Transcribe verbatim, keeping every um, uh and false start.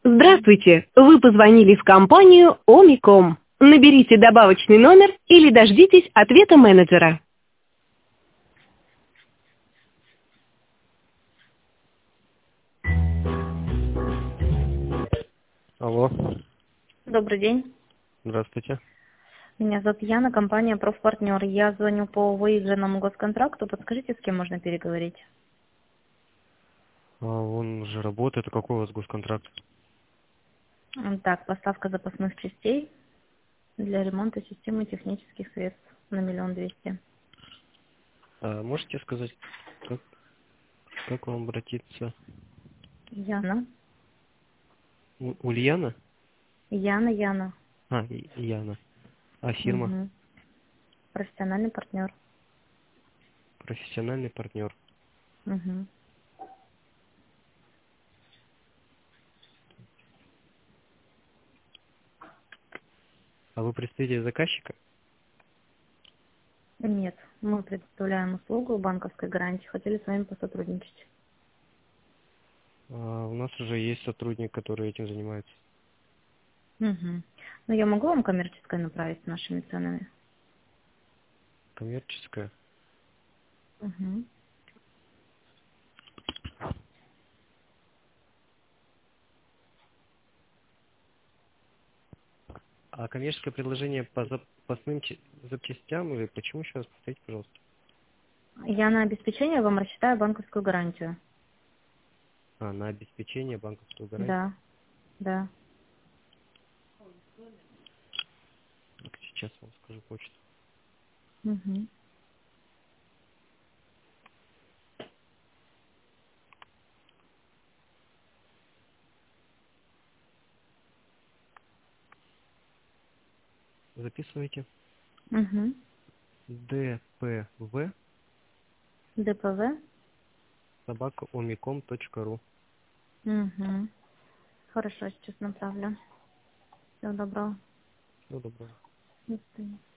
Здравствуйте! Вы позвонили в компанию Омиком. Наберите добавочный номер или дождитесь ответа менеджера. Алло, Добрый день. здравствуйте. Меня зовут Яна, компания «Профпартнер». Я звоню по выигранному госконтракту. Подскажите, с кем можно переговорить? А он же работает, а какой у вас госконтракт? М, Так, поставка запасных частей для ремонта системы технических средств на миллион двести. А можете сказать, как, как вам обратиться? Яна. У- Ульяна? Яна, Яна. А, И- Яна. А фирма? Угу. Профессиональный партнер. Профессиональный партнер. Угу. А вы представитель заказчика? Нет, мы предоставляем услугу банковской гарантии. Хотели с вами посотрудничать. А, у нас уже есть сотрудник, который этим занимается. Угу. Но я могу вам коммерческое направить с нашими ценами? Коммерческая. Угу. А коммерческое предложение по запасным чи- запчастям или почему еще раз повторите, пожалуйста? Я на обеспечение вам рассчитаю банковскую гарантию. А, на обеспечение банковского гарантии. Да, да. Так, сейчас вам скажу почту. Угу. Записывайте. Угу. дпв ДПВ. собака омиком точка ру. Угу. Хорошо, сейчас направлю. Всего доброго. Всего доброго. До свидания.